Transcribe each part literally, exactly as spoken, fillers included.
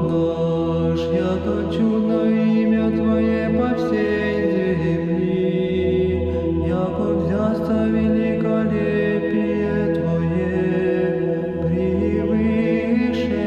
наш, яко чудно имя Твое по всей земли, яко взясто великолепие Твое превыше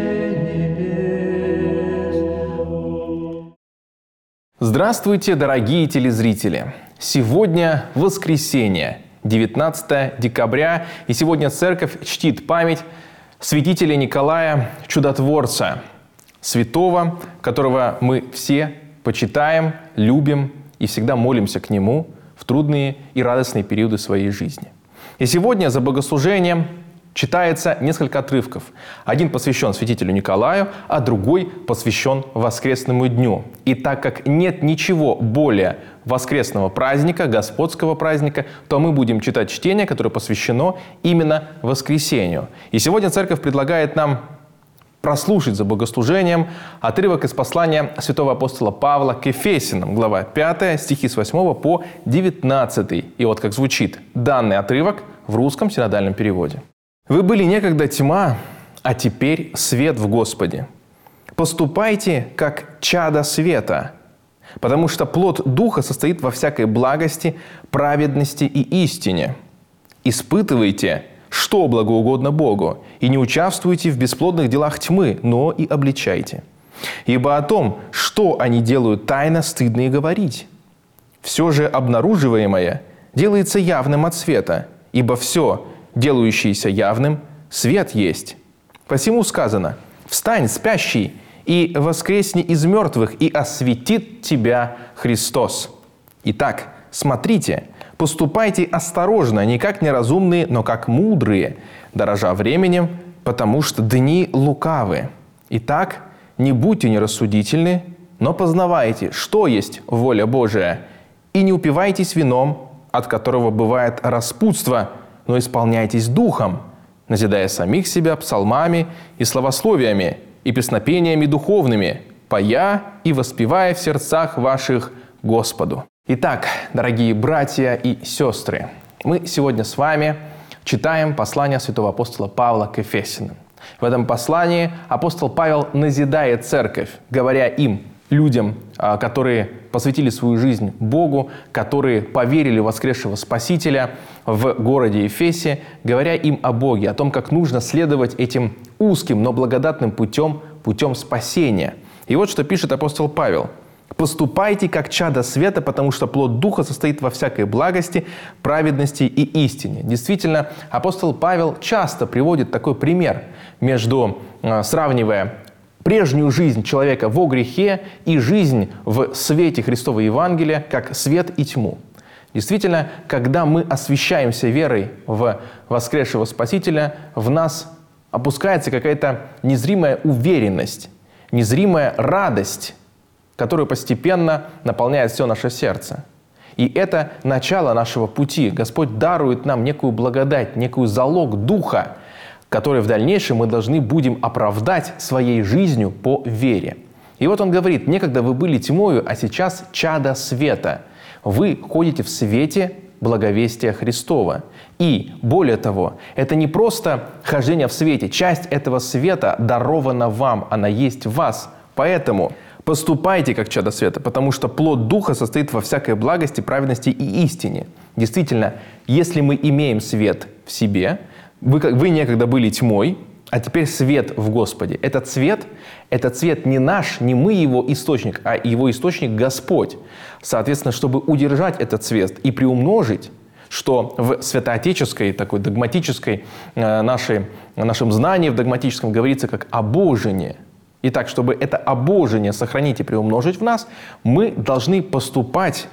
небес. Здравствуйте, дорогие телезрители! Сегодня воскресенье, девятнадцатое декабря, и сегодня церковь чтит память святителя Николая Чудотворца, святого, которого мы все почитаем, любим и всегда молимся к нему в трудные и радостные периоды своей жизни. И сегодня за богослужением читается несколько отрывков. Один посвящен святителю Николаю, а другой посвящен воскресному дню. И так как нет ничего более воскресного праздника, господского праздника, то мы будем читать чтение, которое посвящено именно воскресению. И сегодня церковь предлагает нам прослушать за богослужением отрывок из послания святого апостола Павла к Ефесянам, глава пятая, стихи с восьмого по девятнадцатый. И вот как звучит данный отрывок в русском синодальном переводе. «Вы были некогда тьма, а теперь свет в Господе. Поступайте, как чада света, потому что плод Духа состоит во всякой благости, праведности и истине. Испытывайте, что благоугодно Богу, и не участвуйте в бесплодных делах тьмы, но и обличайте. Ибо о том, что они делают тайно, стыдно и говорить. Все же обнаруживаемое делается явным от света, ибо все, делающийся явным, свет есть. Посему сказано: «Встань, спящий, и воскресни из мертвых, и осветит тебя Христос». Итак, смотрите, поступайте осторожно, не как неразумные, но как мудрые, дорожа временем, потому что дни лукавы. Итак, не будьте нерассудительны, но познавайте, что есть воля Божия, и не упивайтесь вином, от которого бывает распутство, но исполняйтесь духом, назидая самих себя псалмами и славословиями, и песнопениями духовными, поя и воспевая в сердцах ваших Господу. Итак, дорогие братья и сестры, мы сегодня с вами читаем послание святого апостола Павла к Ефесянам. В этом послании апостол Павел назидает церковь, говоря им, людям, которые посвятили свою жизнь Богу, которые поверили в воскресшего Спасителя в городе Ефесе, говоря им о Боге, о том, как нужно следовать этим узким, но благодатным путем, путем спасения. И вот что пишет апостол Павел. «Поступайте, как чада света, потому что плод Духа состоит во всякой благости, праведности и истине». Действительно, апостол Павел часто приводит такой пример, между, сравнивая прежнюю жизнь человека во грехе и жизнь в свете Христова Евангелия, как свет и тьму. Действительно, когда мы освящаемся верой в воскресшего Спасителя, в нас опускается какая-то незримая уверенность, незримая радость, которая постепенно наполняет все наше сердце. И это начало нашего пути. Господь дарует нам некую благодать, некую залог Духа, который в дальнейшем мы должны будем оправдать своей жизнью по вере. И вот он говорит: некогда вы были тьмою, а сейчас чада света. Вы ходите в свете благовестия Христова. И, более того, это не просто хождение в свете. Часть этого света дарована вам, она есть в вас. Поэтому поступайте, как чада света, потому что плод Духа состоит во всякой благости, праведности и истине. Действительно, если мы имеем свет в себе, Вы, вы некогда были тьмой, а теперь свет в Господе. Этот свет, этот свет не наш, не мы его источник, а его источник Господь. Соответственно, чтобы удержать этот свет и приумножить, что в святоотеческой, такой догматической, э, нашей, нашем знании в догматическом говорится как обожение. Итак, чтобы это обожение сохранить и приумножить в нас, мы должны поступать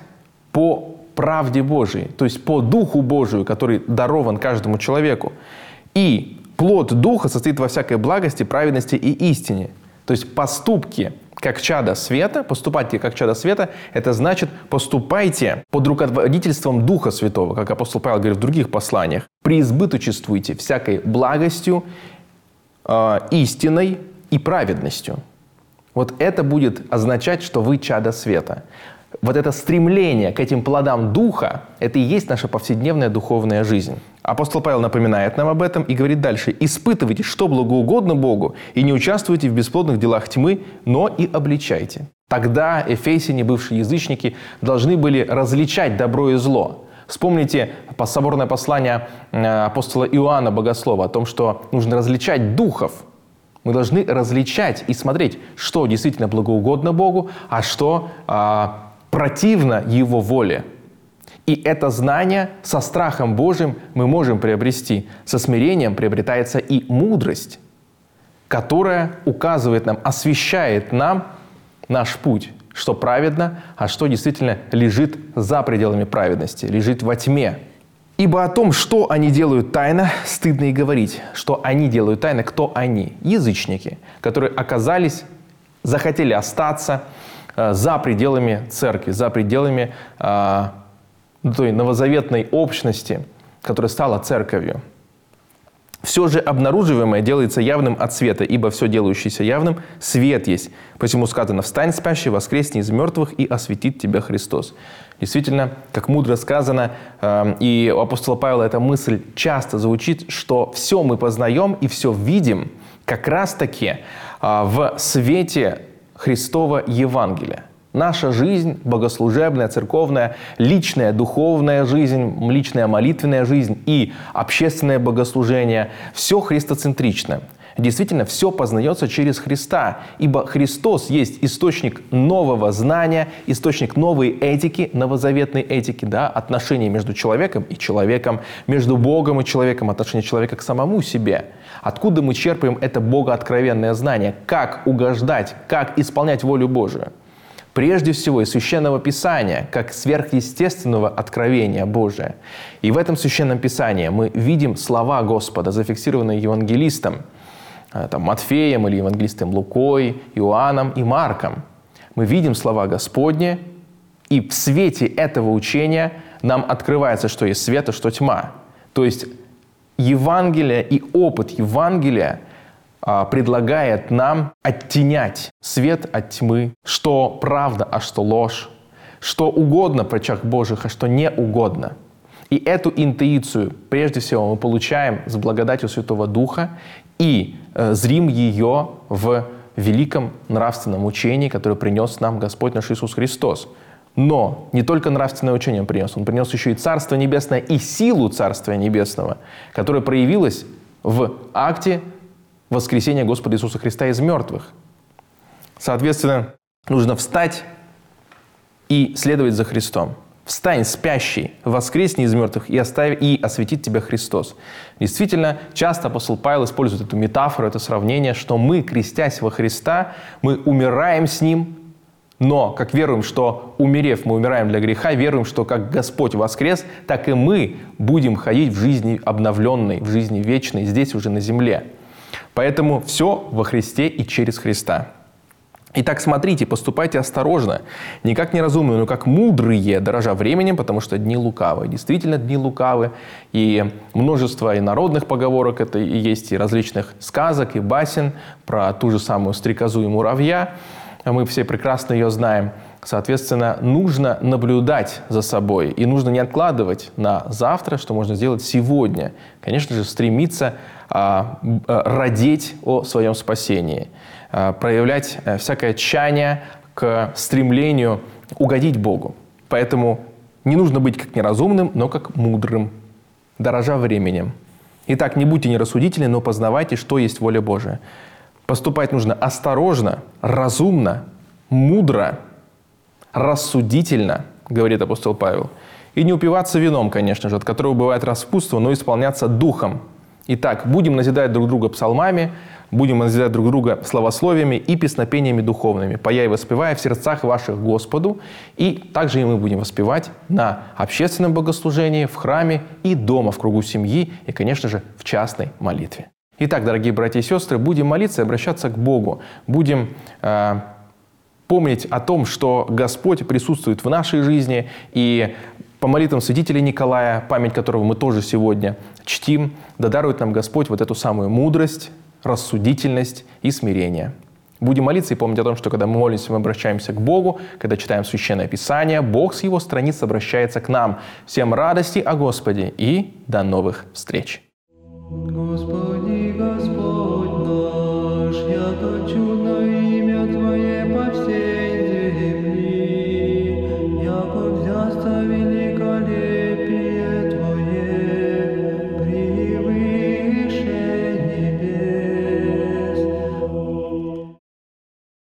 по правде Божией, то есть по Духу Божию, который дарован каждому человеку. И плод Духа состоит во всякой благости, праведности и истине. То есть поступки, как чада света, поступайте, как чада света, это значит поступайте под руководительством Духа Святого, как апостол Павел говорит в других посланиях. Преизбыточествуйте всякой благостью, э, истиной и праведностью. Вот это будет означать, что вы чада света. вот это стремление к этим плодам Духа, это и есть наша повседневная духовная жизнь. Апостол Павел напоминает нам об этом и говорит дальше: «Испытывайте, что благоугодно Богу, и не участвуйте в бесплодных делах тьмы, но и обличайте». Тогда эфесяне, бывшие язычники, должны были различать добро и зло. Вспомните соборное послание апостола Иоанна Богослова о том, что нужно различать духов. Мы должны различать и смотреть, что действительно благоугодно Богу, а что а, противно Его воле. И это знание со страхом Божьим мы можем приобрести. Со смирением приобретается и мудрость, которая указывает нам, освещает нам наш путь, что праведно, а что действительно лежит за пределами праведности, лежит во тьме. Ибо о том, что они делают тайно, стыдно и говорить. Что они делают тайно, кто они? Язычники, которые оказались, захотели остаться э, за пределами церкви, за пределами э, той новозаветной общности, которая стала церковью. Все же обнаруживаемое делается явным от света, ибо все делающееся явным – свет есть. Посему сказано: «Встань, спящий, воскресни из мертвых, и осветит тебя Христос». Действительно, как мудро сказано, э, и у апостола Павла эта мысль часто звучит, что все мы познаем и все видим как раз-таки э, в свете Христова Евангелия. Наша жизнь, богослужебная, церковная, личная духовная жизнь, личная молитвенная жизнь и общественное богослужение – все христоцентрично. Действительно, все познается через Христа, ибо Христос есть источник нового знания, источник новой этики, новозаветной этики, да, отношений между человеком и человеком, между Богом и человеком, отношения человека к самому себе. Откуда мы черпаем это богооткровенное знание? Как угождать, как исполнять волю Божию? Прежде всего из Священного Писания, как сверхъестественного откровения Божия. И в этом Священном Писании мы видим слова Господа, зафиксированные евангелистом, там, Матфеем или евангелистом Лукой, Иоанном и Марком. Мы видим слова Господни, и в свете этого учения нам открывается, что есть свет, а что тьма. То есть Евангелие и опыт Евангелия предлагает нам оттенять свет от тьмы, что правда, а что ложь, что угодно в очах Божьих, а что не угодно. И эту интуицию, прежде всего, мы получаем с благодатью Святого Духа и э, зрим ее в великом нравственном учении, которое принес нам Господь наш Иисус Христос. Но не только нравственное учение Он принес, Он принес еще и Царство Небесное и силу Царствия Небесного, которая проявилась в акте воскресения Господа Иисуса Христа из мертвых. Соответственно, нужно встать и следовать за Христом. «Встань, спящий, воскресни из мертвых, и, оставь, и осветит тебя Христос». Действительно, часто апостол Павел использует эту метафору, это сравнение, что мы, крестясь во Христа, мы умираем с Ним, но, как веруем, что умерев, мы умираем для греха, веруем, что как Господь воскрес, так и мы будем ходить в жизни обновленной, в жизни вечной, здесь уже на земле. Поэтому все во Христе и через Христа. Итак, смотрите, поступайте осторожно, не как неразумные, но как мудрые, дорожа временем, потому что дни лукавы. Действительно, дни лукавы, и множество и народных поговорок, это и есть и различных сказок, и басен про ту же самую стрекозу и муравья. Мы все прекрасно ее знаем. Соответственно, нужно наблюдать за собой, и нужно не откладывать на завтра, что можно сделать сегодня. Конечно же, стремиться а, а, радеть о своем спасении, а, проявлять а, всякое тщание к стремлению угодить Богу. Поэтому не нужно быть как неразумным, но как мудрым, дорожа временем. Итак, не будьте нерассудительны, но познавайте, что есть воля Божия. Поступать нужно осторожно, разумно, мудро, рассудительно, говорит апостол Павел. И не упиваться вином, конечно же, от которого бывает распутство, но исполняться духом. Итак, будем назидать друг друга псалмами, будем назидать друг друга славословиями и песнопениями духовными, поя и воспевая в сердцах ваших Господу, и также и мы будем воспевать на общественном богослужении, в храме и дома, в кругу семьи, и, конечно же, в частной молитве. Итак, дорогие братья и сестры, будем молиться и обращаться к Богу, будем э, помнить о том, что Господь присутствует в нашей жизни, и по молитвам святителя Николая, память которого мы тоже сегодня чтим, да дарует нам Господь вот эту самую мудрость, рассудительность и смирение. Будем молиться и помнить о том, что когда мы молимся, мы обращаемся к Богу, когда читаем Священное Писание, Бог с Его страниц обращается к нам. Всем радости о Господе и до новых встреч! Господи, Господь наш, яко чудо